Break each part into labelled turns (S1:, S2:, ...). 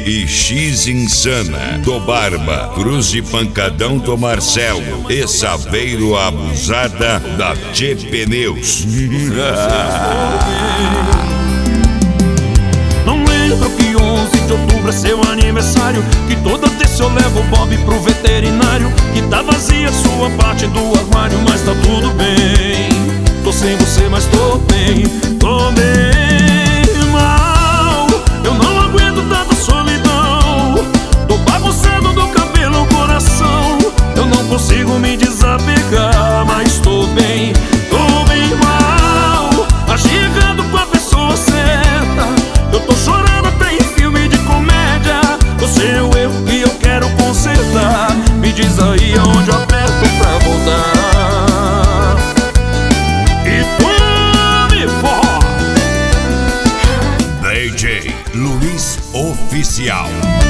S1: e X Insana do Barba, Cruz de Pancadão do Marcelo e Saveiro Abusada da Tchê Pneus.
S2: Não lembro que 11 de outubro é seu aniversário, que toda terça eu levo o Bob pro veterinário, que tá vazia sua parte do armário, mas tá tudo bem. Tô sem você, mas tô bem, tô bem mal. Eu não aguento tanta solidão, tô bagunçado do cabelo ao coração. Eu não consigo me desapegar, mas tô bem mal. Chegando com a pessoa certa, eu tô chorando até em filme de comédia. Você é o erro que eu quero consertar. Me diz aí aonde eu aperto pra voltar. E tome forró.
S1: DJ Luiz Oficial.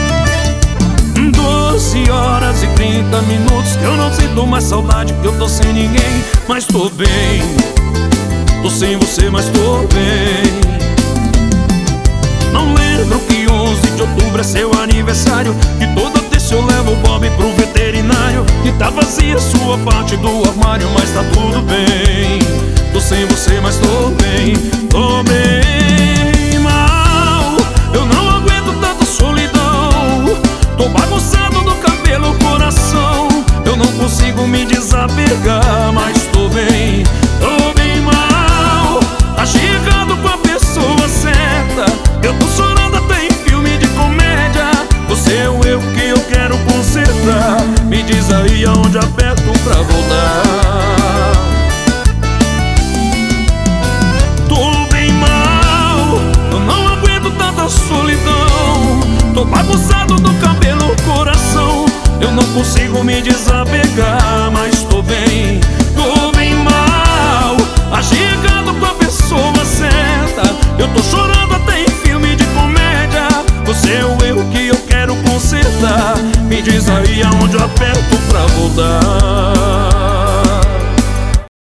S2: 12h30 que eu não sinto mais saudade, que eu tô sem ninguém, mas tô bem. Tô sem você, mas tô bem. Não lembro que 11 de outubro é seu aniversário, que toda terça eu levo o Bob pro veterinário, que tá vazia sua parte do armário, mas tá tudo bem. Tô sem você, mas tô bem mal. Eu não aguento tanta solidão, tô bagunçado do cabelo ao coração. Eu não consigo me desapegar, mas tô bem mal. Tá chegando com a pessoa certa, eu tô chorando até em filme de comédia. Você é o erro que eu quero consertar. Me diz aí aonde aperto pra voltar. Tô bem mal, eu não aguento tanta solidão, tô bagunçado do cabelo ao coração. Eu não consigo me desapegar, mas tô bem mal. Chegando com a pessoa certa, eu tô chorando até em filme de comédia. Você é o erro que eu quero consertar. Me diz aí aonde eu aperto pra voltar.